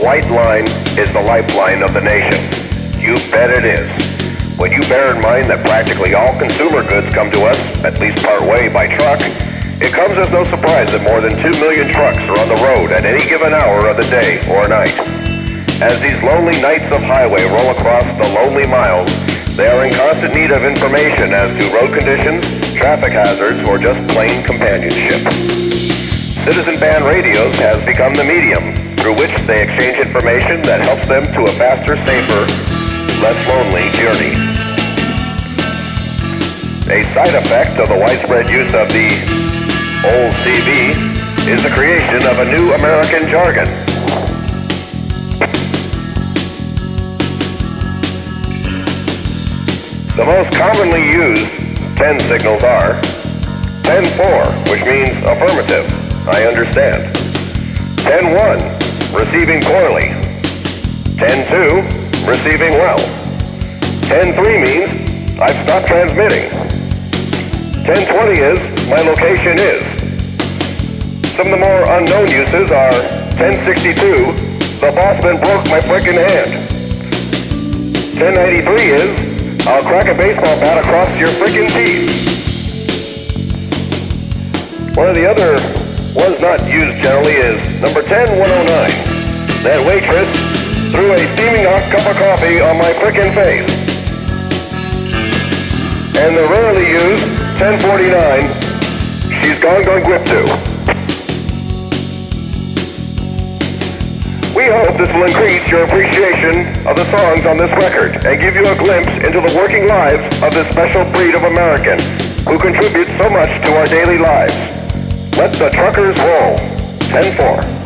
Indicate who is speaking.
Speaker 1: white line is the lifeline of the nation. You bet it is. When you bear in mind that practically all consumer goods come to us, at least part way, by truck, it comes as no surprise that more than 2 million trucks are on the road at any given hour of the day or night. As these lonely nights of highway roll across the lonely miles, they are in constant need of information as to road conditions, traffic hazards, or just plain companionship. Citizen Band Radios has become the medium through which they exchange information that helps them to a faster, safer, less lonely journey. A side effect of the widespread use of the old CB is the creation of a new American jargon. The most commonly used 10 signals are 10-4, which means affirmative, I understand. 10-1, receiving poorly. 10-2, receiving well. 10-3 means I've stopped transmitting. 10-20 is my location is. Some of the more unknown uses are 10-62, the bossman broke my frickin' hand. 10-93 is I'll crack a baseball bat across your frickin' teeth. One of the other ones not used generally is number 10-109. That waitress threw a steaming hot cup of coffee on my frickin' face. And the rarely used 10-49, she's gone grip to. We hope this will increase your appreciation of the songs on this record and give you a glimpse into the working lives of this special breed of American who contributes so much to our daily lives. Let the truckers roll. 10-4.